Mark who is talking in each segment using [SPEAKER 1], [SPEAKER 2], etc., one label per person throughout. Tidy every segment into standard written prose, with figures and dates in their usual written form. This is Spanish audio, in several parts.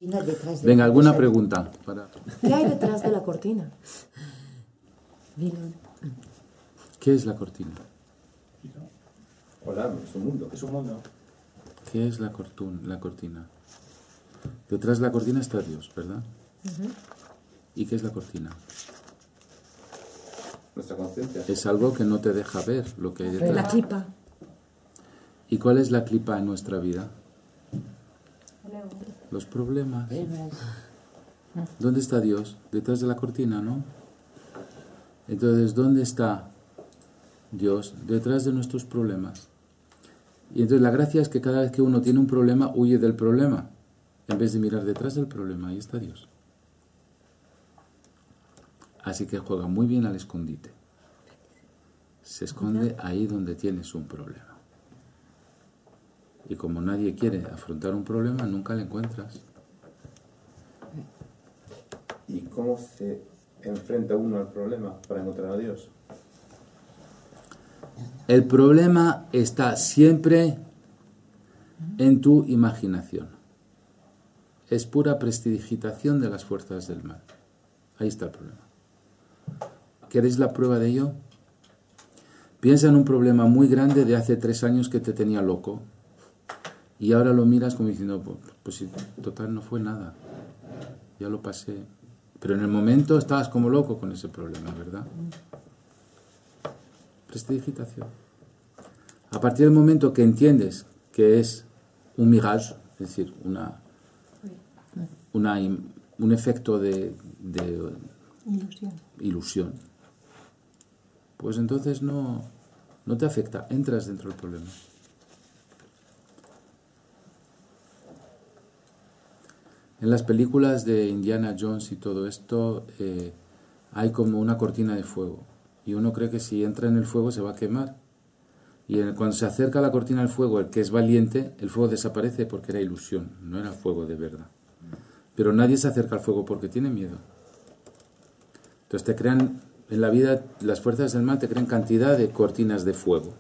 [SPEAKER 1] Venga, ¿alguna pregunta?
[SPEAKER 2] ¿Qué hay detrás de la cortina?
[SPEAKER 1] ¿Qué es la cortina?
[SPEAKER 3] Hola, es un mundo.
[SPEAKER 4] Es un mundo.
[SPEAKER 1] ¿Qué es la cortina? Detrás de la cortina está Dios, ¿verdad? ¿Y qué es la cortina?
[SPEAKER 3] Nuestra conciencia.
[SPEAKER 1] Es algo que no te deja ver lo que hay detrás.
[SPEAKER 2] La clipa.
[SPEAKER 1] ¿Y cuál es la clipa en nuestra vida? Los problemas. ¿Dónde está Dios? Detrás de la cortina, ¿no? Entonces, ¿dónde está Dios? Detrás de nuestros problemas. Y entonces la gracia es que cada vez que uno tiene un problema, huye del problema, en vez de mirar detrás del problema. Ahí está Dios. Así que juega muy bien al escondite. Se esconde ahí donde tienes un problema. Y como nadie quiere afrontar un problema, nunca le encuentras.
[SPEAKER 3] ¿Y cómo se enfrenta uno al problema para encontrar a Dios?
[SPEAKER 1] El problema está siempre en tu imaginación. Es pura prestidigitación de las fuerzas del mal. Ahí está el problema. ¿Queréis la prueba de ello? Piensa en un problema muy grande de hace 3 años que te tenía loco. Y ahora lo miras como diciendo, pues sí, total, no fue nada. Ya lo pasé. Pero en el momento estabas como loco con ese problema, ¿verdad? Prestidigitación. A partir del momento que entiendes que es un mirage, es decir, un efecto de ilusión, pues entonces no te afecta, entras dentro del problema. En las películas de Indiana Jones y todo esto hay como una cortina de fuego y uno cree que si entra en el fuego se va a quemar y cuando se acerca a la cortina del fuego el que es valiente, el fuego desaparece porque era ilusión, no era fuego de verdad. Pero nadie se acerca al fuego porque tiene miedo. Entonces te crean, en la vida las fuerzas del mal te crean cantidad de cortinas de fuego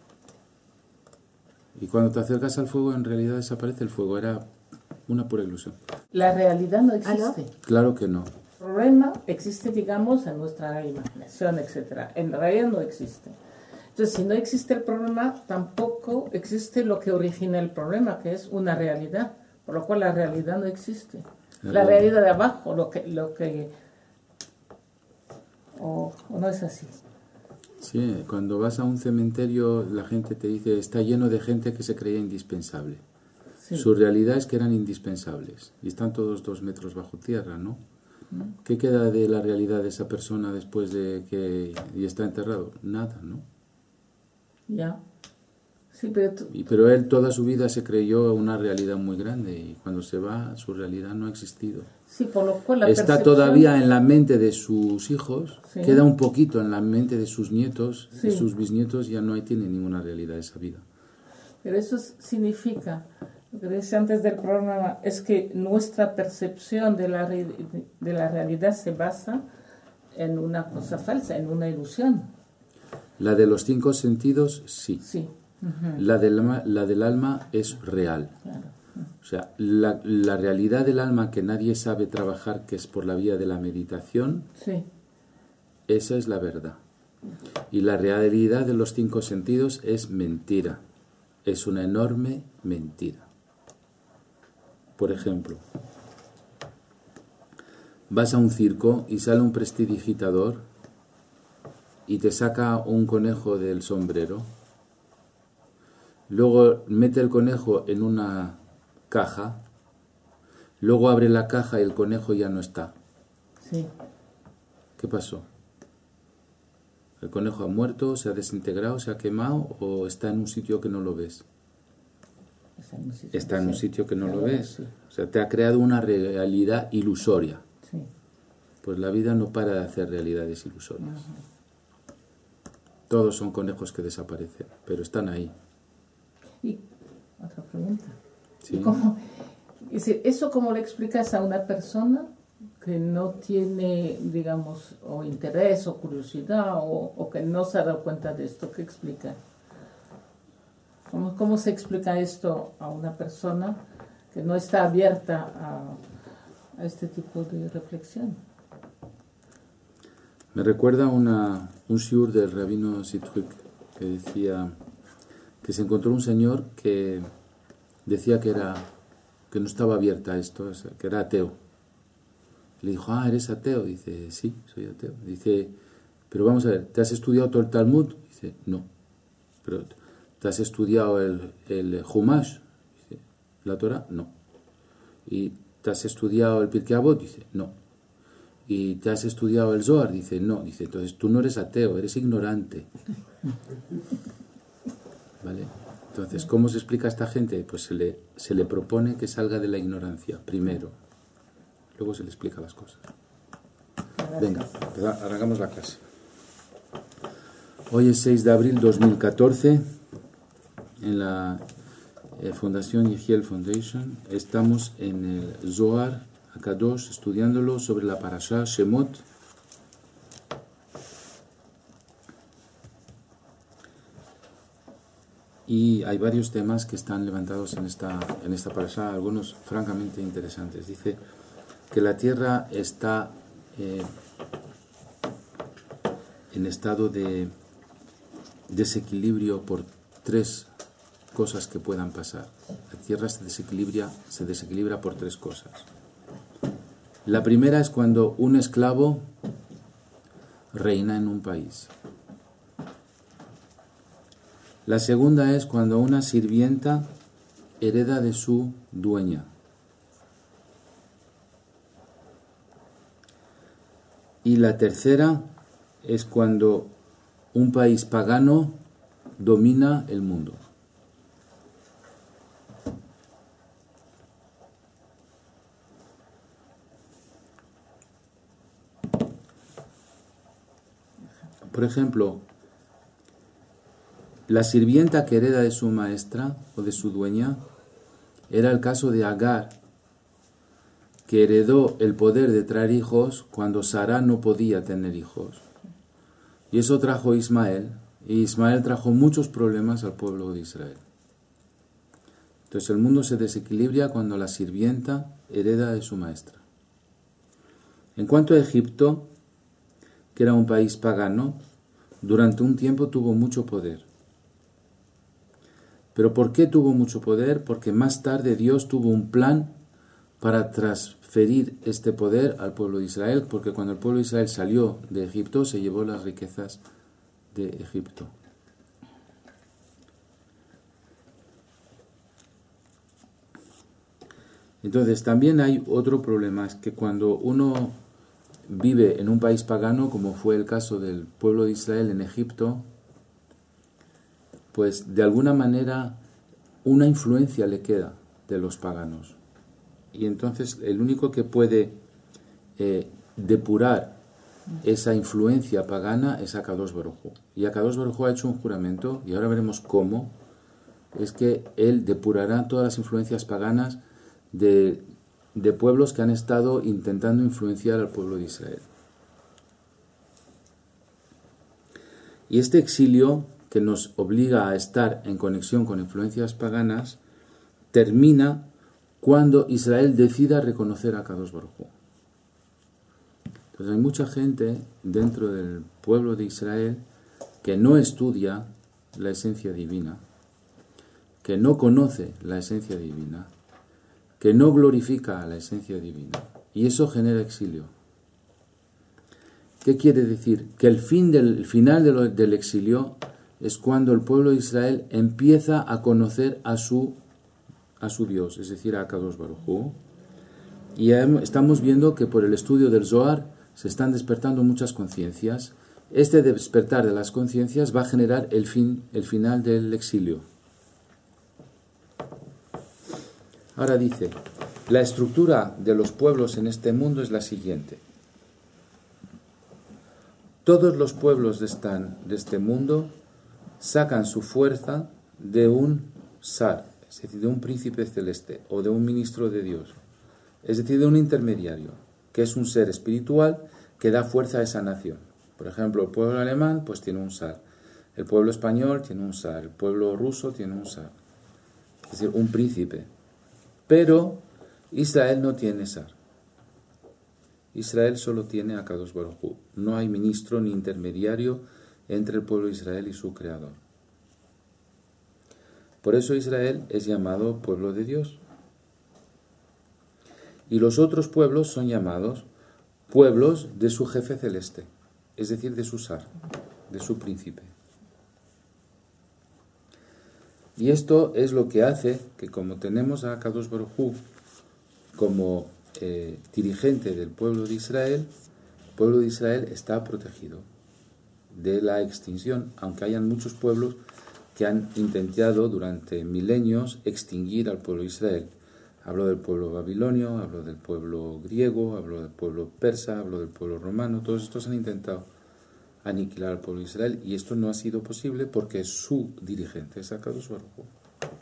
[SPEAKER 1] y cuando te acercas al fuego en realidad desaparece el fuego, era una pura ilusión.
[SPEAKER 5] La realidad no existe.
[SPEAKER 1] Claro que no.
[SPEAKER 5] El problema existe, digamos, en nuestra imaginación, etc. En realidad no existe. Entonces, si no existe el problema, tampoco existe lo que origina el problema, que es una realidad. Por lo cual la realidad no existe. La realidad de abajo, o no es así.
[SPEAKER 1] Sí, cuando vas a un cementerio la gente te dice, está lleno de gente que se creía indispensable. Sí. Su realidad es que eran indispensables y están todos 2 metros bajo tierra, ¿no? ¿Qué queda de la realidad de esa persona después de que y está enterrado? Nada, ¿no?
[SPEAKER 5] Ya. Sí,
[SPEAKER 1] pero él toda su vida se creyó una realidad muy grande y cuando se va su realidad no ha existido.
[SPEAKER 5] Sí, por lo cual la
[SPEAKER 1] está todavía en la mente de sus hijos, sí. Queda un poquito en la mente de sus nietos, sí. Y sus bisnietos ya no tienen ninguna realidad esa vida.
[SPEAKER 5] Pero eso significa, lo que decía antes del programa, es que nuestra percepción de la realidad se basa en una cosa falsa, en una ilusión.
[SPEAKER 1] La de los 5 sentidos, sí.
[SPEAKER 5] Sí.
[SPEAKER 1] Uh-huh. La del alma es real.
[SPEAKER 5] Claro.
[SPEAKER 1] O sea, la realidad del alma que nadie sabe trabajar, que es por la vía de la meditación,
[SPEAKER 5] sí.
[SPEAKER 1] Esa es la verdad. Y la realidad de los 5 sentidos es mentira. Es una enorme mentira. Por ejemplo, vas a un circo y sale un prestidigitador y te saca un conejo del sombrero. Luego mete el conejo en una caja, luego abre la caja y el conejo ya no está.
[SPEAKER 5] Sí.
[SPEAKER 1] ¿Qué pasó? ¿El conejo ha muerto, se ha desintegrado, se ha quemado o está en un sitio que no lo ves? Está en un sitio que no lo ves. Sí. O sea, te ha creado una realidad ilusoria.
[SPEAKER 5] Sí.
[SPEAKER 1] Pues la vida no para de hacer realidades ilusorias. Uh-huh. Todos son conejos que desaparecen, pero están ahí.
[SPEAKER 5] Y otra pregunta.
[SPEAKER 1] ¿Sí?
[SPEAKER 5] ¿Eso cómo le explicas a una persona que no tiene, digamos, o interés o curiosidad o que no se ha dado cuenta de esto? ¿Qué explica? ¿Cómo se explica esto a una persona que no está abierta a este tipo de reflexión.
[SPEAKER 1] Me recuerda un shiur del rabino Sitruk que decía que se encontró un señor que decía que no estaba abierta a esto, que era ateo. Le dijo, ¿eres ateo? Dice, sí, soy ateo. Dice, pero vamos a ver, ¿te has estudiado todo el Talmud? Dice, no. Pero ¿te has estudiado el Humash? Dice, ¿la Torah? No. ¿Y te has estudiado el Pirkei Avot? Dice, no. ¿Y te has estudiado el Zohar? Dice, no. Dice, entonces tú no eres ateo, eres ignorante. ¿Vale? Entonces, ¿cómo se explica a esta gente? Pues se le propone que salga de la ignorancia, primero. Luego se le explica las cosas. Venga, arrancamos la clase. Hoy es 6 de abril 2014, en la Fundación Yehiel Foundation. Estamos en el Zohar Akadosh, estudiándolo sobre la Parashá Shemot. Y hay varios temas que están levantados en esta parashá, algunos francamente interesantes. Dice que la tierra está en estado de desequilibrio por tres cosas que puedan pasar. La tierra se desequilibra por tres cosas. La primera es cuando un esclavo reina en un país. La segunda es cuando una sirvienta hereda de su dueña. Y la tercera es cuando un país pagano domina el mundo. Por ejemplo, la sirvienta que hereda de su maestra o de su dueña era el caso de Agar, que heredó el poder de traer hijos cuando Sara no podía tener hijos. Y eso trajo Ismael, y Ismael trajo muchos problemas al pueblo de Israel. Entonces el mundo se desequilibra cuando la sirvienta hereda de su maestra. En cuanto a Egipto, que era un país pagano, durante un tiempo tuvo mucho poder. ¿Pero por qué tuvo mucho poder? Porque más tarde Dios tuvo un plan para transferir este poder al pueblo de Israel, porque cuando el pueblo de Israel salió de Egipto, se llevó las riquezas de Egipto. Entonces, también hay otro problema, es que cuando uno vive en un país pagano, como fue el caso del pueblo de Israel en Egipto, pues de alguna manera una influencia le queda de los paganos. Y entonces el único que puede depurar esa influencia pagana es Akadosh Baruj Hu. Y Akadosh Baruj Hu ha hecho un juramento, y ahora veremos cómo, es que él depurará todas las influencias paganas de pueblos que han estado intentando influenciar al pueblo de Israel. Y este exilio, que nos obliga a estar en conexión con influencias paganas, termina cuando Israel decida reconocer a Kadosh Baruj Hu. Entonces hay mucha gente dentro del pueblo de Israel que no estudia la esencia divina, que no conoce la esencia divina, que no glorifica a la esencia divina, y eso genera exilio. ¿Qué quiere decir? Que el final del exilio es cuando el pueblo de Israel empieza a conocer a su Dios, es decir, a Kadosh Baruj Hu. Y estamos viendo que por el estudio del Zohar se están despertando muchas conciencias. Este despertar de las conciencias va a generar el final del exilio. Ahora dice, la estructura de los pueblos en este mundo es la siguiente. Todos los pueblos de este mundo sacan su fuerza de un zar, es decir, de un príncipe celeste o de un ministro de Dios, es decir, de un intermediario, que es un ser espiritual que da fuerza a esa nación. Por ejemplo, el pueblo alemán pues tiene un zar, el pueblo español tiene un zar, el pueblo ruso tiene un zar, es decir, un príncipe. Pero Israel no tiene zar. Israel solo tiene a Kadosh Baruj Hu. No hay ministro ni intermediario entre el pueblo de Israel y su creador. Por eso Israel es llamado pueblo de Dios. Y los otros pueblos son llamados pueblos de su jefe celeste, es decir, de su zar, de su príncipe. Y esto es lo que hace que, como tenemos a Kadosh Baruj Hu como dirigente del pueblo de Israel, el pueblo de Israel está protegido de la extinción, aunque hayan muchos pueblos que han intentado durante milenios extinguir al pueblo de Israel. Hablo del pueblo babilonio, hablo del pueblo griego, hablo del pueblo persa, hablo del pueblo romano. Todos estos han intentado aniquilar al pueblo de Israel y esto no ha sido posible porque su dirigente es Akadosh Baruj Hu.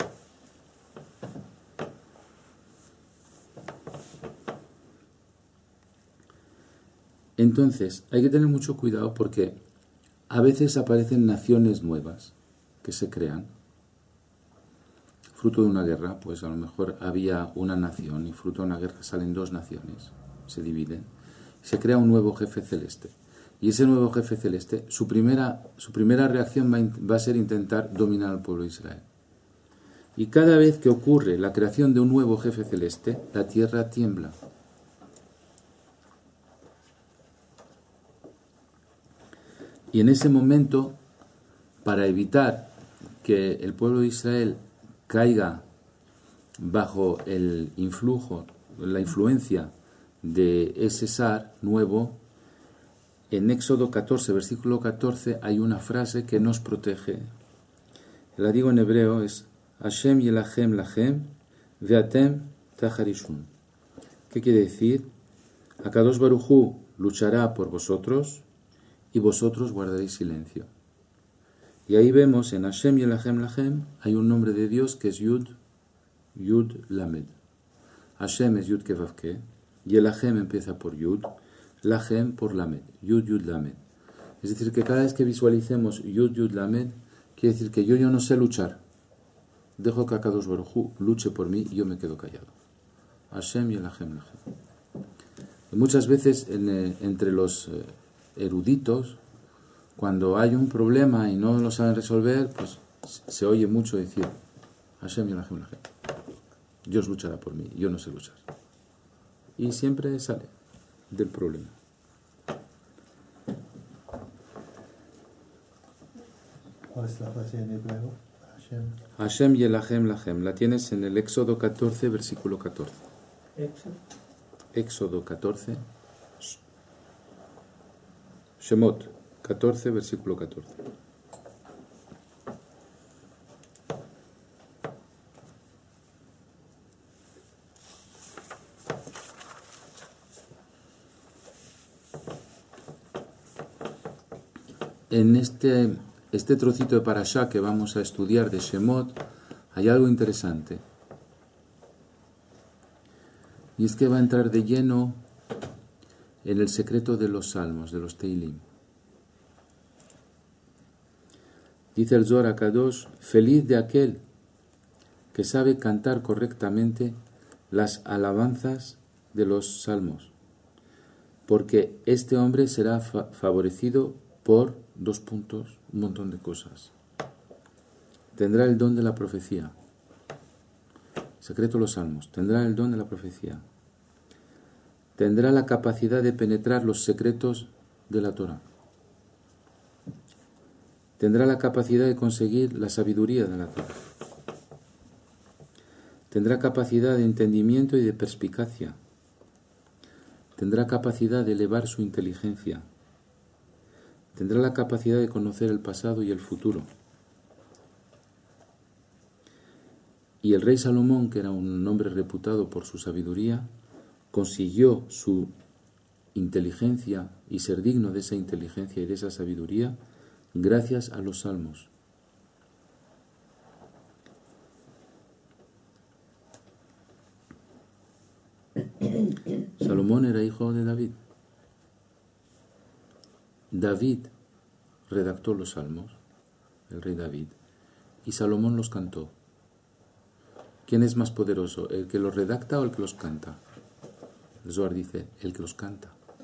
[SPEAKER 1] Entonces, hay que tener mucho cuidado porque a veces aparecen naciones nuevas que se crean. Fruto de una guerra, pues a lo mejor había una nación y fruto de una guerra salen dos naciones, se dividen. Se crea un nuevo jefe celeste. Y ese nuevo jefe celeste, su primera reacción va a ser intentar dominar al pueblo de Israel. Y cada vez que ocurre la creación de un nuevo jefe celeste, la tierra tiembla. Y en ese momento, para evitar que el pueblo de Israel caiga bajo el influjo, la influencia de ese zar nuevo, en Éxodo 14, versículo 14, hay una frase que nos protege. La digo en hebreo, es Hashem yelachem lachem veatem taharishun. ¿Qué quiere decir? Akadosh Baruj Hu luchará por vosotros y vosotros guardaréis silencio. Y ahí vemos en Hashem yelachem lachem hay un nombre de Dios que es Yud Lamed. Hashem es Yud Kevav Ke, Yelachem empieza por Yud, Lachem por Lamed, Yud Lamed. Es decir, que cada vez que visualicemos Yud Lamed, quiere decir que yo no sé luchar. Dejo que Akadosh Baruj Hu luche por mí y yo me quedo callado. Hashem Yelachem Lachem. Y muchas veces entre los eruditos, cuando hay un problema y no lo saben resolver, pues se oye mucho decir Hashem Yelachem Lachem. Dios luchará por mí, yo no sé luchar. Y siempre sale del problema.
[SPEAKER 4] ¿Cuál es la frase en hebreo?
[SPEAKER 1] Hashem Yelachem Lachem. La tienes en el Éxodo 14, versículo 14. Éxodo 14. Shemot 14, versículo 14. En este trocito de Parashá que vamos a estudiar de Shemot hay algo interesante. Y es que va a entrar de lleno en el secreto de los salmos, de los Teilim. Dice el Zohar HaKadosh, feliz de aquel que sabe cantar correctamente las alabanzas de los salmos, porque este hombre será favorecido por un montón de cosas. Tendrá el don de la profecía. Secreto de los salmos. Tendrá el don de la profecía. Tendrá la capacidad de penetrar los secretos de la Torah. Tendrá la capacidad de conseguir la sabiduría de la Torah. Tendrá capacidad de entendimiento y de perspicacia. Tendrá capacidad de elevar su inteligencia. Tendrá la capacidad de conocer el pasado y el futuro. Y el rey Salomón, que era un hombre reputado por su sabiduría, consiguió su inteligencia y ser digno de esa inteligencia y de esa sabiduría gracias a los salmos. Salomón era hijo de David. David redactó los salmos, el rey David, y Salomón los cantó. ¿Quién es más poderoso, el que los redacta o el que los canta? El Zohar dice, el que los canta.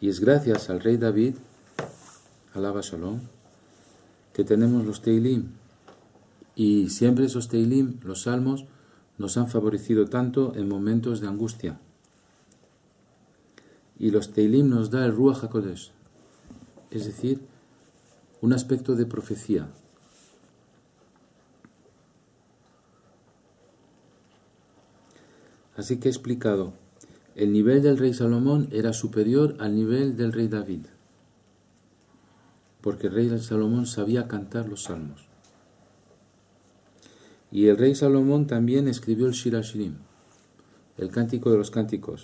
[SPEAKER 1] Y es gracias al rey David, alaba Shalom, que tenemos los Teilim. Y siempre esos Teilim, los salmos, nos han favorecido tanto en momentos de angustia. Y los Teilim nos da el Ruach HaKodesh, es decir, un aspecto de profecía. Así que he explicado, el nivel del rey Salomón era superior al nivel del rey David, porque el rey Salomón sabía cantar los salmos. Y el rey Salomón también escribió el Shir HaShirim, el cántico de los cánticos.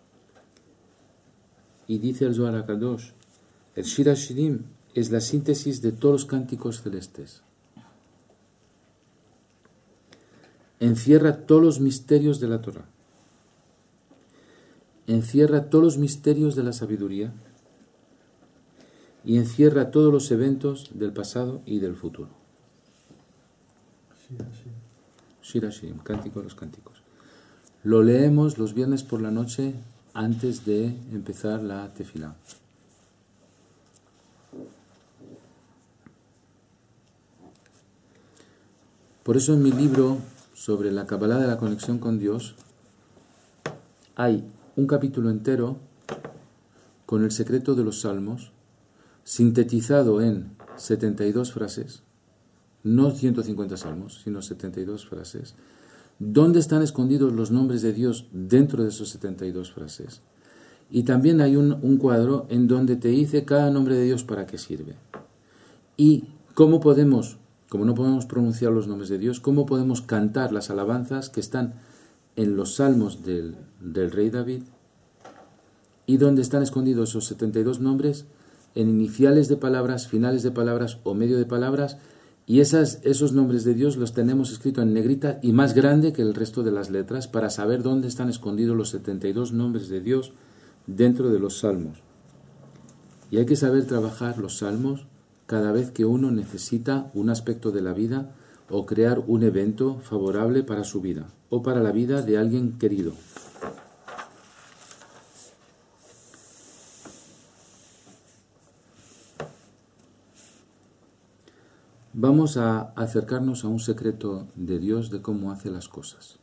[SPEAKER 1] Y dice el Zohar HaKadosh, el Shir HaShirim es la síntesis de todos los cánticos celestes. Encierra todos los misterios de la Torah. Encierra todos los misterios de la sabiduría. Y encierra todos los eventos del pasado y del futuro. Shir HaShirim, cántico de los cánticos. Lo leemos los viernes por la noche antes de empezar la tefilá. Por eso en mi libro sobre la Kabbalah de la conexión con Dios hay un capítulo entero con el secreto de los salmos, sintetizado en 72 frases, no 150 salmos, sino 72 frases, donde están escondidos los nombres de Dios dentro de esos 72 frases. Y también hay un cuadro en donde te dice cada nombre de Dios para qué sirve. Y cómo podemos, como no podemos pronunciar los nombres de Dios, cómo podemos cantar las alabanzas que están en los salmos del rey David, y donde están escondidos esos 72 nombres en iniciales de palabras, finales de palabras o medio de palabras, y esos nombres de Dios los tenemos escritos en negrita y más grande que el resto de las letras para saber dónde están escondidos los 72 nombres de Dios dentro de los salmos. Y hay que saber trabajar los salmos cada vez que uno necesita un aspecto de la vida o crear un evento favorable para su vida o para la vida de alguien querido. Vamos a acercarnos a un secreto de Dios de cómo hace las cosas.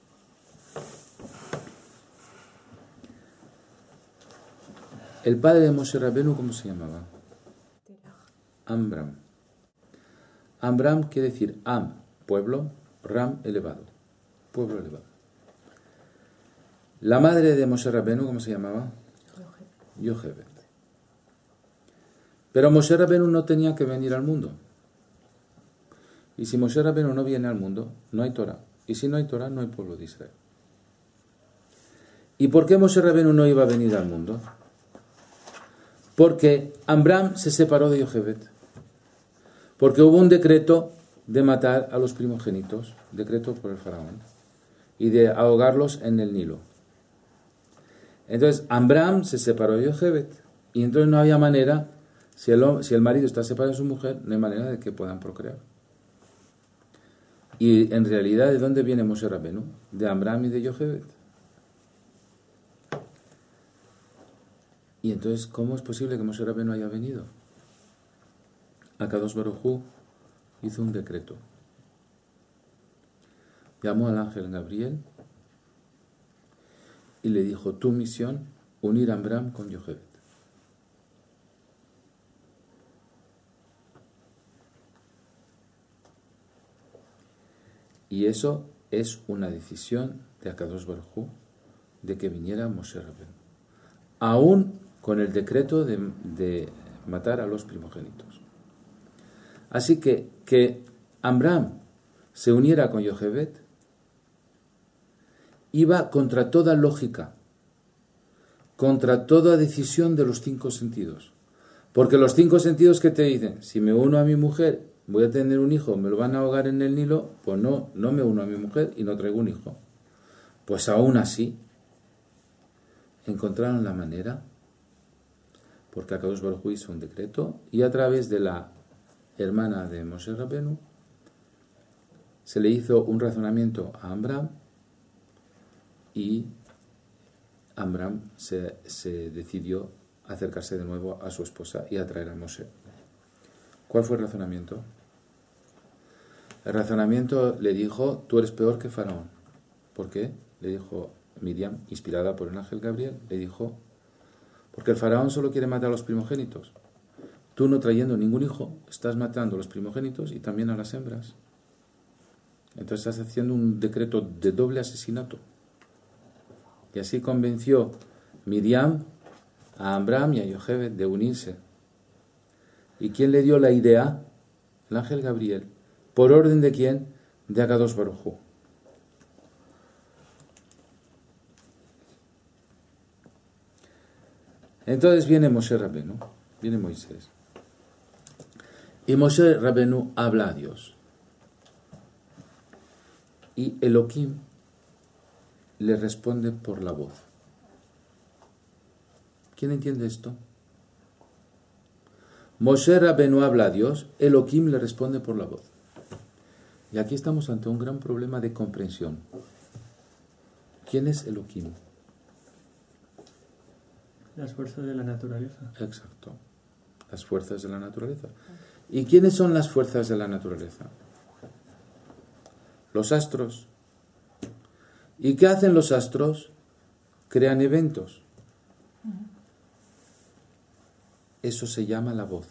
[SPEAKER 1] El padre de Moshe Rabenu, ¿cómo se llamaba? Amram. Amram quiere decir Am, pueblo, Ram, elevado. Pueblo elevado. La madre de Moshe Rabenu, ¿cómo se llamaba? Yochebed. Pero Moshe Rabenu no tenía que venir al mundo. Y si Moshe Rabenu no viene al mundo, no hay Torah. Y si no hay Torah, no hay pueblo de Israel. ¿Y por qué Moshe Rabenu no iba a venir al mundo? Porque Amram se separó de Yochebed. Porque hubo un decreto de matar a los primogénitos, decreto por el faraón, y de ahogarlos en el Nilo. Entonces Amram se separó de Yochebed. Y entonces no había manera, si el marido está separado de su mujer, no hay manera de que puedan procrear. Y en realidad, ¿de dónde viene Moshe Rabenu? De Amram y de Yochebed. Y entonces, ¿cómo es posible que Moshe Rabenu haya venido? Akadosh Baruj Hu hizo un decreto. Llamó al ángel Gabriel y le dijo, tu misión, unir a Amram con Yochebed. Y eso es una decisión de Akadosh Baruj Hu de que viniera Moshe Rabenu. Aún con el decreto de matar a los primogénitos. Así que Amram se uniera con Yochebed iba contra toda lógica, contra toda decisión de los 5 sentidos. Porque los 5 sentidos que te dicen, si me uno a mi mujer, voy a tener un hijo, me lo van a ahogar en el Nilo, pues no me uno a mi mujer y no traigo un hijo. Pues aún así, encontraron la manera, porque Akadosh Baruj Hu hizo un decreto, y a través de la hermana de Moshe Rabenu, se le hizo un razonamiento a Amram, y Amram se decidió acercarse de nuevo a su esposa y atraer a Moshe. ¿Cuál fue el razonamiento? El razonamiento le dijo, tú eres peor que Faraón. ¿Por qué? Le dijo Miriam, inspirada por el ángel Gabriel, le dijo, porque el Faraón solo quiere matar a los primogénitos. Tú, no trayendo ningún hijo, estás matando a los primogénitos y también a las hembras. Entonces estás haciendo un decreto de doble asesinato. Y así convenció Miriam a Amram y a Yochebed de unirse. ¿Y quién le dio la idea? El ángel Gabriel. ¿Por orden de quién? De Akadosh Baruj Hu. Entonces viene Moshe Rabenu, viene Moisés. Y Moshe Rabenu habla a Dios. Y Elohim le responde por la voz. ¿Quién entiende esto? Moshe Rabenu habla a Dios, Elohim le responde por la voz. Y aquí estamos ante un gran problema de comprensión. ¿Quién es Elohim?
[SPEAKER 6] Las fuerzas de la naturaleza.
[SPEAKER 1] Exacto, las fuerzas de la naturaleza. ¿Y quiénes son las fuerzas de la naturaleza? Los astros. ¿Y qué hacen los astros? Crean eventos. Eso se llama la voz.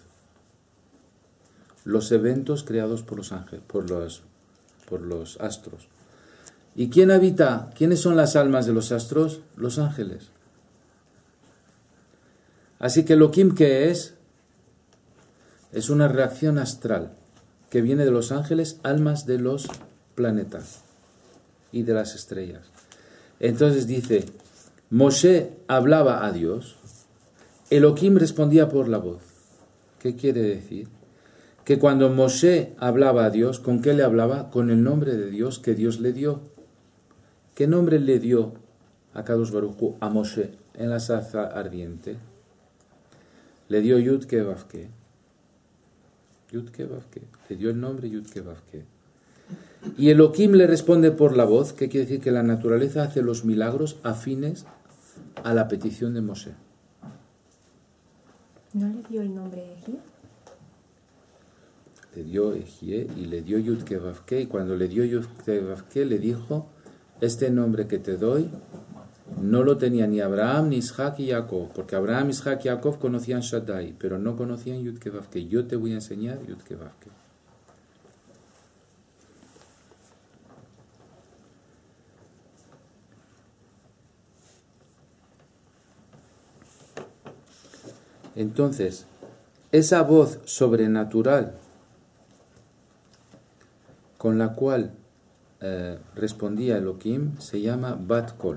[SPEAKER 1] Los eventos creados por los ángeles, por los astros. ¿Y quién habita? ¿Quiénes son las almas de los astros? Los ángeles. Así que Elohim, ¿qué es? Es una reacción astral que viene de los ángeles, almas de los planetas y de las estrellas. Entonces dice, Moshe hablaba a Dios, Elohim respondía por la voz. ¿Qué quiere decir? Que cuando Moshe hablaba a Dios, ¿con qué le hablaba? Con el nombre de Dios que Dios le dio. ¿Qué nombre le dio a Kadosh Baruj Hu a Moshe en la zarza ardiente? Le dio Yud-Ke Vav-Ke. Yud-Ke Vav-Ke. Le dio el nombre Yud-Ke Vav-Ke. Y Elohim le responde por la voz, que quiere decir que la naturaleza hace los milagros afines a la petición de Moshe.
[SPEAKER 2] ¿No le dio el nombre de Ejie?
[SPEAKER 1] Le dio Ejie y le dio Yud-Ke Vav-Ke. Y cuando le dio Yud-Ke Vav-Ke le dijo, este nombre que te doy no lo tenía ni Abraham, ni Isaac y Jacob, porque Abraham, Isaac y Jacob conocían Shaddai, pero no conocían Yud-Ke Vav-Ke. Yo te voy a enseñar Yud-Ke Vav-Ke. Entonces, esa voz sobrenatural con la cual respondía Elohim se llama Bat Kol,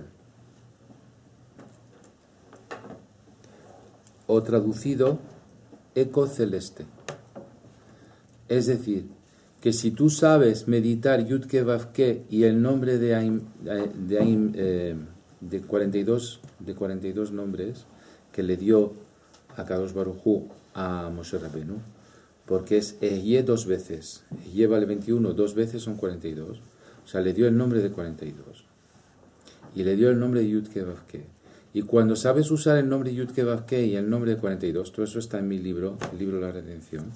[SPEAKER 1] o traducido eco celeste. Es decir, que si tú sabes meditar Yud-Ke Vav-Ke y el nombre de 42 nombres que le dio a Kadosh Baruj Hu a Moshe Rabenu, porque es Ejie 2 veces, Ejie vale 21, 2 veces son 42, o sea, le dio el nombre de 42 y le dio el nombre de Yud-Ke Vav-Ke. Y cuando sabes usar el nombre Yud-Ke Vav-Ke y el nombre de 42, todo eso está en mi libro, el libro de la redención,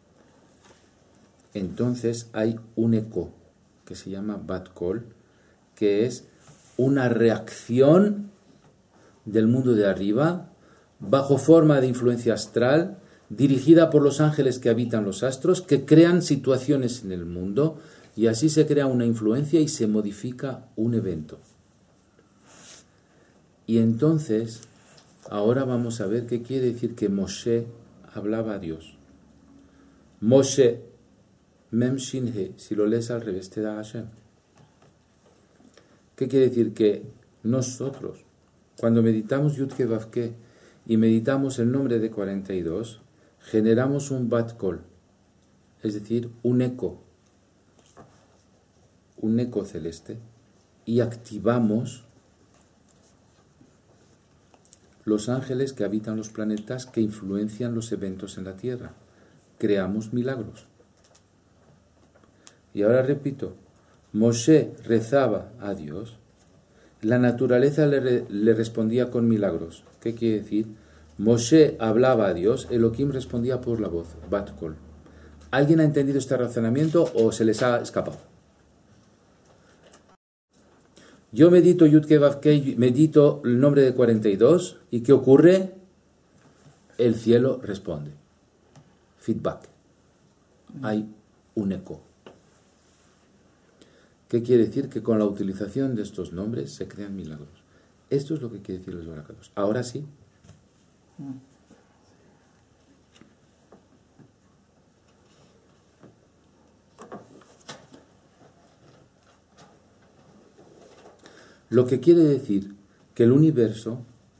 [SPEAKER 1] entonces hay un eco que se llama Bat Kol, que es una reacción del mundo de arriba bajo forma de influencia astral dirigida por los ángeles que habitan los astros, que crean situaciones en el mundo, y así se crea una influencia y se modifica un evento. Y entonces, ahora vamos a ver qué quiere decir que Moshe hablaba a Dios. Moshe, Mem Shin He, si lo lees al revés te da Hashem. ¿Qué quiere decir? Que nosotros, cuando meditamos Yud-Ke Vav-Ke y meditamos el nombre de 42, generamos un Bat Kol, es decir, un eco celeste, y activamos los ángeles que habitan los planetas que influencian los eventos en la Tierra. Creamos milagros. Y ahora repito, Moshe rezaba a Dios, la naturaleza le respondía con milagros. ¿Qué quiere decir? Moshe hablaba a Dios, Elohim respondía por la voz, Bat Kol. ¿Alguien ha entendido este razonamiento o se les ha escapado? Yo medito Yud Kei Vav Kei, medito el nombre de 42 y ¿qué ocurre? El cielo responde. Feedback. Hay un eco. ¿Qué quiere decir? Que con la utilización de estos nombres se crean milagros. Esto es lo que quiere decir los oráculos. Ahora sí. Lo que quiere decir que el universo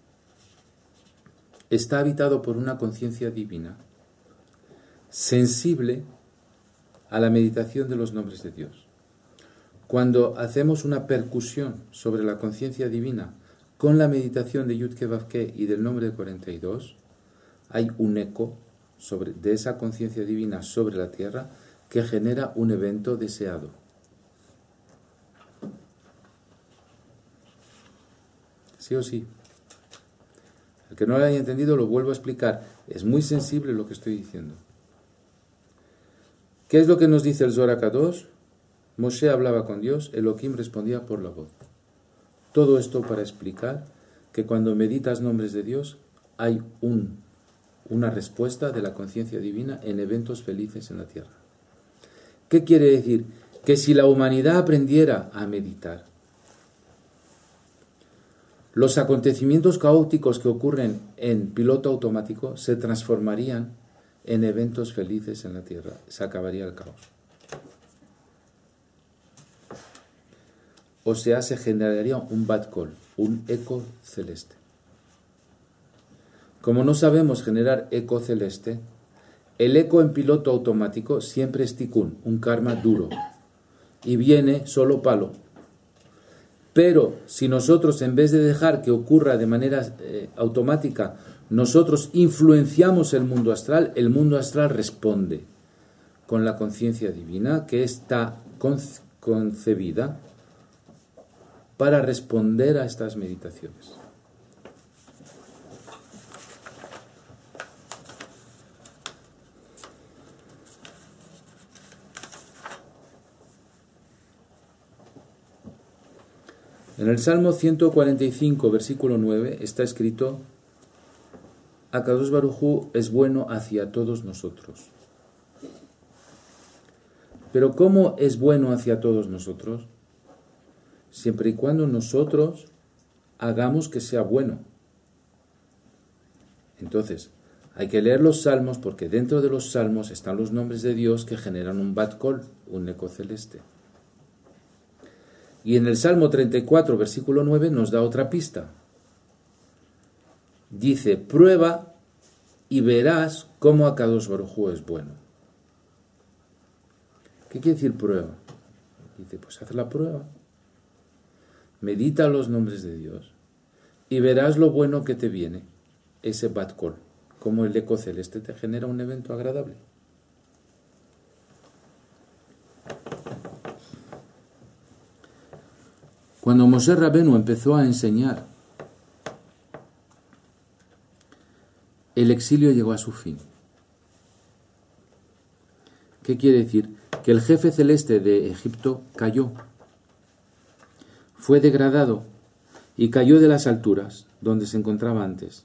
[SPEAKER 1] está habitado por una conciencia divina sensible a la meditación de los nombres de Dios. Cuando hacemos una percusión sobre la conciencia divina con la meditación de Yud Kei Vav Kei y del nombre de 42, hay un eco de esa conciencia divina sobre la tierra que genera un evento deseado. ¿Sí o sí? El que no lo haya entendido lo vuelvo a explicar. Es muy sensible lo que estoy diciendo. ¿Qué es lo que nos dice el Zohar Kadosh? Moshe hablaba con Dios, Elohim respondía por la voz. Todo esto para explicar que cuando meditas nombres de Dios hay una respuesta de la conciencia divina en eventos felices en la tierra. ¿Qué quiere decir? Que si la humanidad aprendiera a meditar, los acontecimientos caóticos que ocurren en piloto automático se transformarían en eventos felices en la tierra. Se acabaría el caos. O sea, se generaría un Bat Kol, un eco celeste. Como no sabemos generar eco celeste, el eco en piloto automático siempre es tikkun, un karma duro, y viene solo palo. Pero si nosotros, en vez de dejar que ocurra de manera automática, nosotros influenciamos el mundo astral responde con la conciencia divina que está concebida para responder a estas meditaciones. En el Salmo 145, versículo 9, está escrito: Akadosh Baruj Hu es bueno hacia todos nosotros. Pero ¿cómo es bueno hacia todos nosotros? Siempre y cuando nosotros hagamos que sea bueno. Entonces, hay que leer los salmos porque dentro de los salmos están los nombres de Dios que generan un Bat Kol, un eco celeste. Y en el Salmo 34, versículo 9, nos da otra pista. Dice, prueba y verás cómo Akadosh Baruj Hu es bueno. ¿Qué quiere decir prueba? Dice, pues haz la prueba. Medita los nombres de Dios y verás lo bueno que te viene, ese Bat Kol, como el eco celeste te genera un evento agradable. Cuando Moshe Rabenu empezó a enseñar, el exilio llegó a su fin. ¿Qué quiere decir? Que el jefe celeste de Egipto cayó. Fue degradado y cayó de las alturas donde se encontraba antes.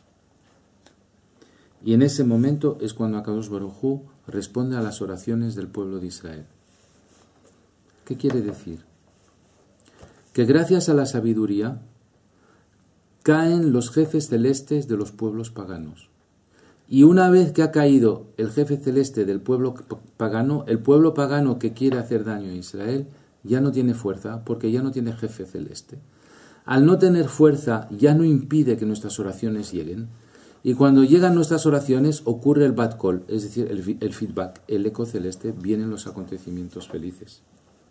[SPEAKER 1] Y en ese momento es cuando Akadosh Baruj Hu responde a las oraciones del pueblo de Israel. ¿Qué quiere decir? Que gracias a la sabiduría caen los jefes celestes de los pueblos paganos. Y una vez que ha caído el jefe celeste del pueblo pagano, el pueblo pagano que quiere hacer daño a Israel ya no tiene fuerza porque ya no tiene jefe celeste. Al no tener fuerza ya no impide que nuestras oraciones lleguen. Y cuando llegan nuestras oraciones ocurre el Bat Kol, es decir, el feedback, el eco celeste, vienen los acontecimientos felices.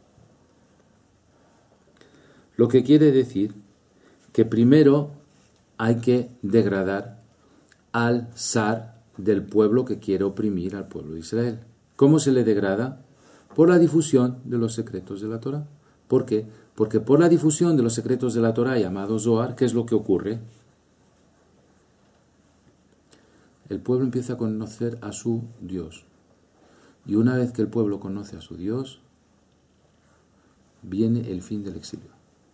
[SPEAKER 1] Lo que quiere decir que primero hay que degradar al zar del pueblo que quiere oprimir al pueblo de Israel. ¿Cómo se le degrada? Por la difusión de los secretos de la Torah. ¿Por qué? Porque por la difusión de los secretos de la Torah llamado Zohar, ¿qué es lo que ocurre? el pueblo empieza a conocer a su Dios. Y una vez que el pueblo conoce a su Dios, viene el fin del exilio.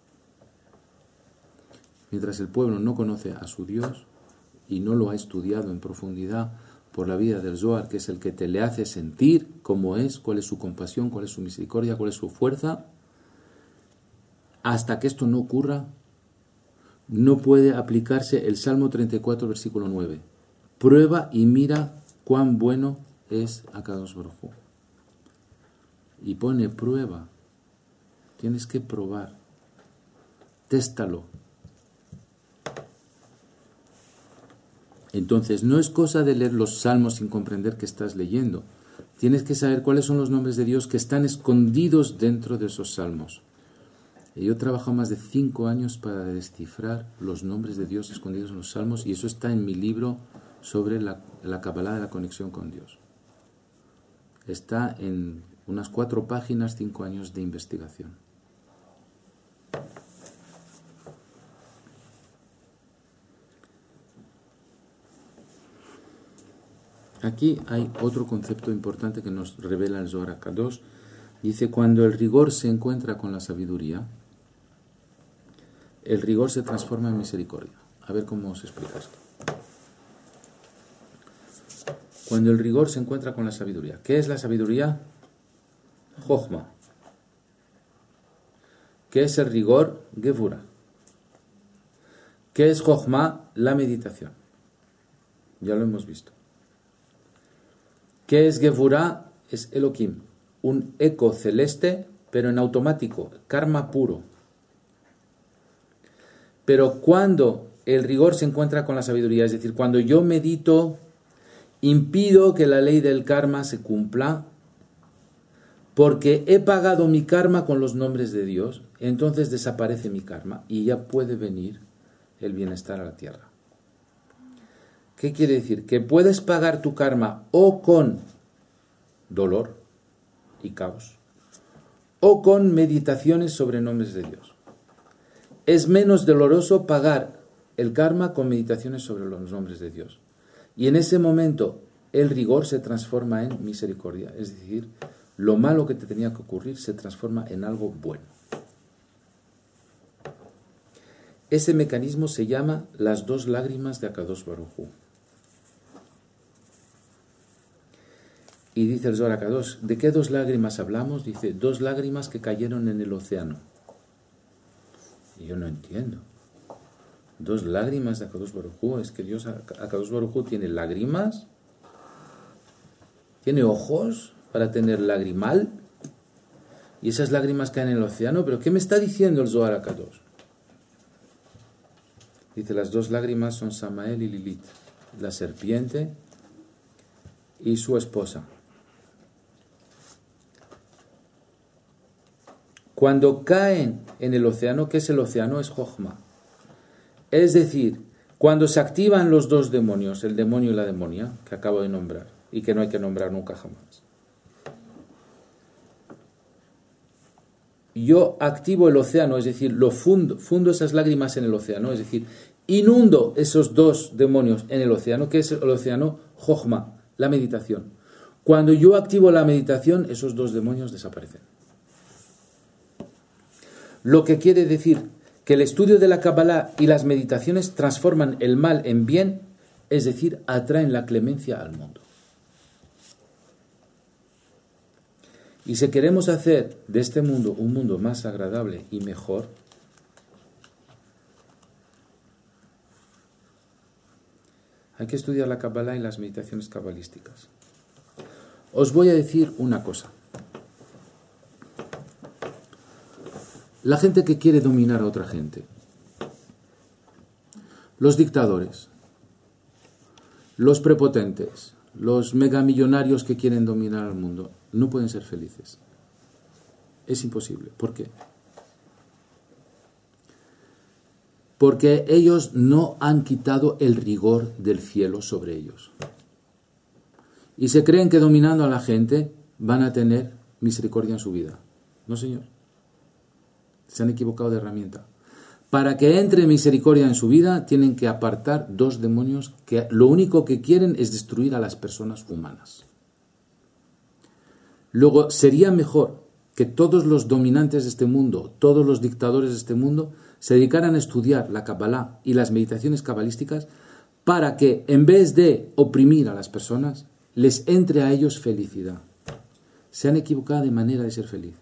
[SPEAKER 1] Mientras el pueblo no conoce a su Dios y no lo ha estudiado en profundidad por la vida del Zohar, que es el que te le hace sentir cómo es, cuál es su compasión, cuál es su misericordia, cuál es su fuerza, hasta que esto no ocurra, no puede aplicarse el Salmo 34, versículo 9. Prueba y mira cuán bueno es Akadosh Baruj Hu. Y pone prueba. Tienes que probar. Téstalo. Entonces, no es cosa de leer los salmos sin comprender qué estás leyendo. Tienes que saber cuáles son los nombres de Dios que están escondidos dentro de esos salmos. Y yo he trabajado más de 5 años para descifrar los nombres de Dios escondidos en los salmos, y eso está en mi libro sobre la Kabbalah de la conexión con Dios. Está en unas 4 páginas, 5 años de investigación. Aquí hay otro concepto importante que nos revela el Zohar HaKadosh. Dice, cuando el rigor se encuentra con la sabiduría, el rigor se transforma en misericordia. A ver cómo se explica esto. Cuando el rigor se encuentra con la sabiduría. ¿Qué es la sabiduría? Jochma. ¿Qué es el rigor? Gevura. ¿Qué es Jochma? La meditación. Ya lo hemos visto. ¿Qué es Gevura? Es Elohim, un eco celeste, pero en automático, karma puro. Pero cuando el rigor se encuentra con la sabiduría, es decir, cuando yo medito, impido que la ley del karma se cumpla, porque he pagado mi karma con los nombres de Dios, entonces desaparece mi karma y ya puede venir el bienestar a la tierra. ¿Qué quiere decir? Que puedes pagar tu karma o con dolor y caos, o con meditaciones sobre nombres de Dios. Es menos doloroso pagar el karma con meditaciones sobre los nombres de Dios. Y en ese momento el rigor se transforma en misericordia. Es decir, lo malo que te tenía que ocurrir se transforma en algo bueno. Ese mecanismo se llama las 2 lágrimas de Akadosh Baruj Hu. Y dice el Zohar HaKadosh, ¿de qué 2 lágrimas hablamos? Dice, 2 lágrimas que cayeron en el océano. Y yo no entiendo. 2 lágrimas de Akadosh Baruj Hu. Es que Dios, Akadosh Baruj Hu, tiene lágrimas, tiene ojos para tener lagrimal, y esas lágrimas caen en el océano. ¿Pero qué me está diciendo el Zohar HaKadosh? Dice, las 2 lágrimas son Samael y Lilith, la serpiente y su esposa. Cuando caen en el océano, ¿qué es el océano? Es Jochma. Es decir, cuando se activan los 2 demonios, el demonio y la demonia, que acabo de nombrar, y que no hay que nombrar nunca jamás. Yo activo el océano, es decir, lo fundo esas lágrimas en el océano, es decir, inundo esos 2 demonios en el océano, que es el océano Jochma, la meditación. Cuando yo activo la meditación, esos 2 demonios desaparecen. Lo que quiere decir que el estudio de la Kabbalah y las meditaciones transforman el mal en bien, es decir, atraen la clemencia al mundo. Y si queremos hacer de este mundo un mundo más agradable y mejor, hay que estudiar la Kabbalah y las meditaciones cabalísticas. Os voy a decir una cosa. La gente que quiere dominar a otra gente, los dictadores, los prepotentes, los megamillonarios que quieren dominar al mundo, no pueden ser felices. Es imposible. ¿Por qué? Porque ellos no han quitado el rigor del cielo sobre ellos. Y se creen que dominando a la gente van a tener misericordia en su vida. No, señor. Se han equivocado de herramienta. Para que entre misericordia en su vida, tienen que apartar 2 demonios que lo único que quieren es destruir a las personas humanas. Luego, sería mejor que todos los dominantes de este mundo, todos los dictadores de este mundo, se dedicaran a estudiar la Kabbalah y las meditaciones cabalísticas para que, en vez de oprimir a las personas, les entre a ellos felicidad. Se han equivocado de manera de ser feliz.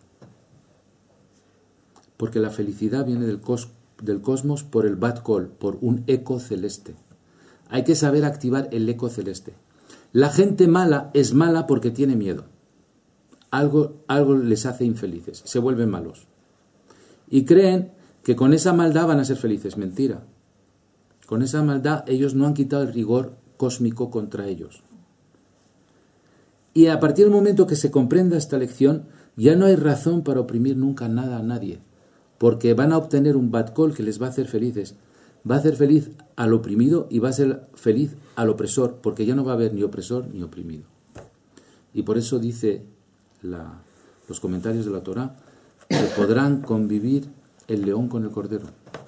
[SPEAKER 1] Porque la felicidad viene del cosmos por el Bat Kol, por un eco celeste. Hay que saber activar el eco celeste. La gente mala es mala porque tiene miedo. Algo les hace infelices, se vuelven malos. Y creen que con esa maldad van a ser felices. Mentira. Con esa maldad ellos no han quitado el rigor cósmico contra ellos. Y a partir del momento que se comprenda esta lección, ya no hay razón para oprimir nunca nada a nadie. Porque van a obtener un Bat Kol que les va a hacer felices. Va a hacer feliz al oprimido y va a ser feliz al opresor, porque ya no va a haber ni opresor ni oprimido. Y por eso dice los comentarios de la Torá que podrán convivir el león con el cordero.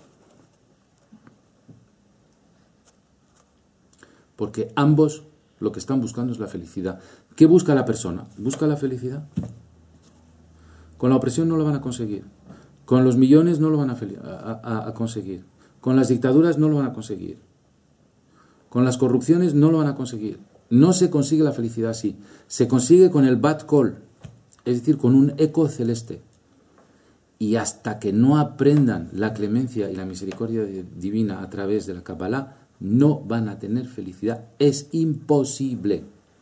[SPEAKER 1] Porque ambos lo que están buscando es la felicidad. ¿Qué busca la persona? ¿Busca la felicidad? Con la opresión no lo van a conseguir. Con los millones no lo van a conseguir. Con las dictaduras no lo van a conseguir. Con las corrupciones no lo van a conseguir. No se consigue la felicidad así. Se consigue con el Bat Kol, es decir, con un eco celeste. Y hasta que no aprendan la clemencia y la misericordia divina a través de la Kabbalah, no van a tener felicidad. Es imposible.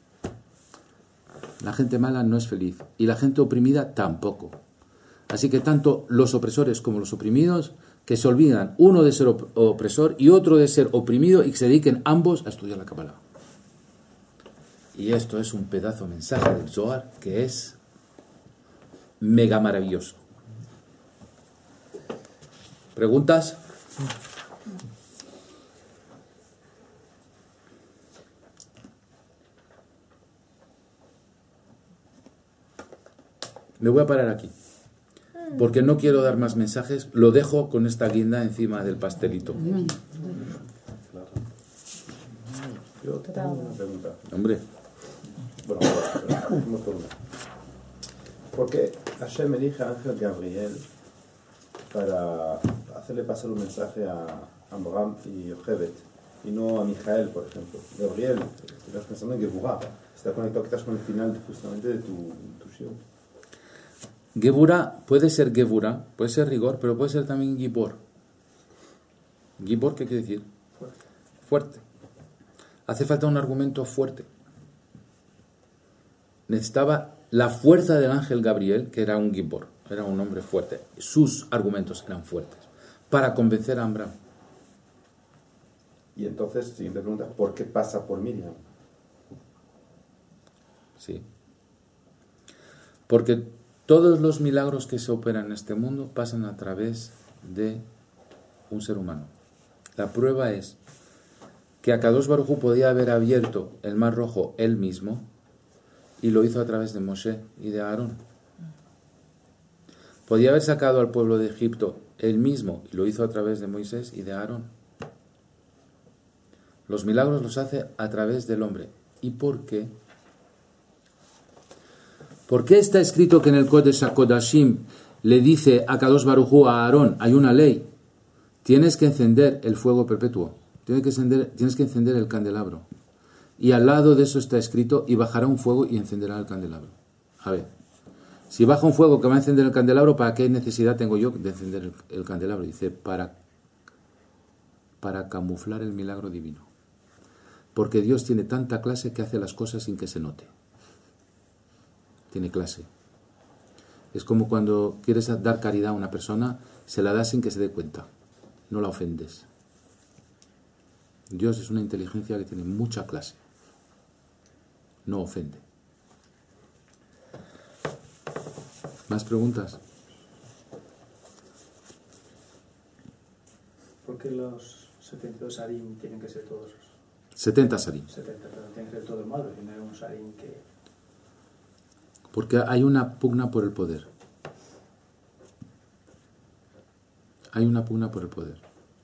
[SPEAKER 1] La gente mala no es feliz y la gente oprimida tampoco. Así que tanto los opresores como los oprimidos, que se olvidan uno de ser opresor y otro de ser oprimido y que se dediquen ambos a estudiar la Kabbalah. Y esto es un pedazo mensaje del Zohar que es mega maravilloso. ¿Preguntas? Me voy a parar aquí, porque no quiero dar más mensajes. Lo dejo con esta guinda encima del pastelito.
[SPEAKER 3] Yo tengo una pregunta.
[SPEAKER 1] Hombre,
[SPEAKER 3] Bueno, vamos por una. ¿Por qué Hashem elige a Ángel Gabriel para hacerle pasar un mensaje a Abraham y Yochebed y no a Mijael, por ejemplo? Gabriel, estás pensando en Geburah, está conectado quizás con el final justamente de tu show.
[SPEAKER 1] Geburah puede ser Geburah, puede ser rigor, pero puede ser también Gibor. ¿Gibor qué quiere decir? Fuerte. Hace falta un argumento fuerte. Necesitaba la fuerza del ángel Gabriel, que era un Gibor, era un hombre fuerte. Sus argumentos eran fuertes para convencer a Abraham.
[SPEAKER 3] Y entonces, siguiente pregunta, ¿por qué pasa por Miriam?
[SPEAKER 1] Sí. Porque todos los milagros que se operan en este mundo pasan a través de un ser humano. La prueba es que Akadosh Baruj Hu podía haber abierto el Mar Rojo él mismo y lo hizo a través de Moshe y de Aarón. Podía haber sacado al pueblo de Egipto él mismo y lo hizo a través de Moisés y de Aarón. Los milagros los hace a través del hombre. ¿Y por qué? ¿Por qué está escrito que en el Kodesh HaKodashim le dice a Kadosh Baruj Hu a Aarón, hay una ley, tienes que encender el fuego perpetuo, tienes que encender el candelabro? Y al lado de eso está escrito, y bajará un fuego y encenderá el candelabro. A ver, si baja un fuego que va a encender el candelabro, ¿para qué necesidad tengo yo de encender el candelabro? Dice, para camuflar el milagro divino. Porque Dios tiene tanta clase que hace las cosas sin que se note. Tiene clase. Es como cuando quieres dar caridad a una persona, se la das sin que se dé cuenta. No la ofendes. Dios es una inteligencia que tiene mucha clase. No ofende. ¿Más preguntas?
[SPEAKER 6] ¿Por qué los 72 sarín tienen que ser todos?
[SPEAKER 1] 70 sarín.
[SPEAKER 6] 70, pero tienen que ser todos malos y no hay un sarín que...
[SPEAKER 1] Porque hay una pugna por el poder. Hay una pugna por el poder.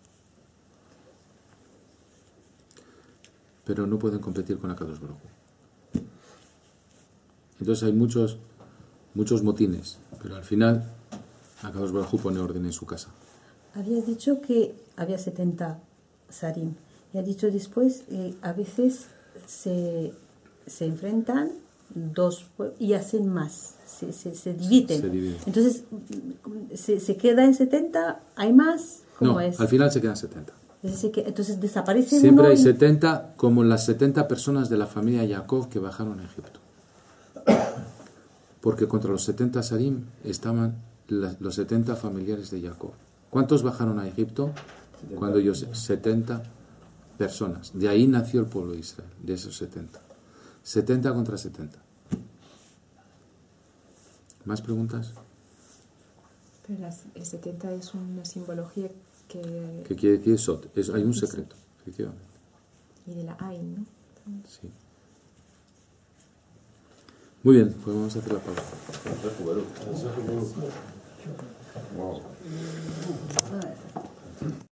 [SPEAKER 1] Pero no pueden competir con Akadosh Baruj Hu. Entonces hay muchos motines, pero al final Akadosh Baruj Hu pone orden en su casa.
[SPEAKER 7] Habías dicho que había 70 sarim. Y has dicho después, a veces se enfrentan dos y hacen más, se dividen.
[SPEAKER 1] Se dividen.
[SPEAKER 7] Entonces, se queda en 70, ¿hay más? ¿Cómo
[SPEAKER 1] No,
[SPEAKER 7] es?
[SPEAKER 1] al final se quedan 70.
[SPEAKER 7] Entonces desaparece
[SPEAKER 1] Siempre
[SPEAKER 7] uno
[SPEAKER 1] hay
[SPEAKER 7] y-
[SPEAKER 1] 70, como las 70 personas de la familia Jacob que bajaron a Egipto. Porque contra los 70 sarim estaban los 70 familiares de Jacob. ¿Cuántos bajaron a Egipto? Cuando ellos 70 personas. De ahí nació el pueblo de Israel, de esos 70. 70 contra 70. ¿Más preguntas?
[SPEAKER 2] Pero el 70 es una simbología que...
[SPEAKER 1] ¿Qué quiere decir Sot? Hay un secreto, efectivamente.
[SPEAKER 2] Y de la Ain, ¿no?
[SPEAKER 1] Sí. Muy bien, pues vamos a hacer la pausa.
[SPEAKER 3] Wow.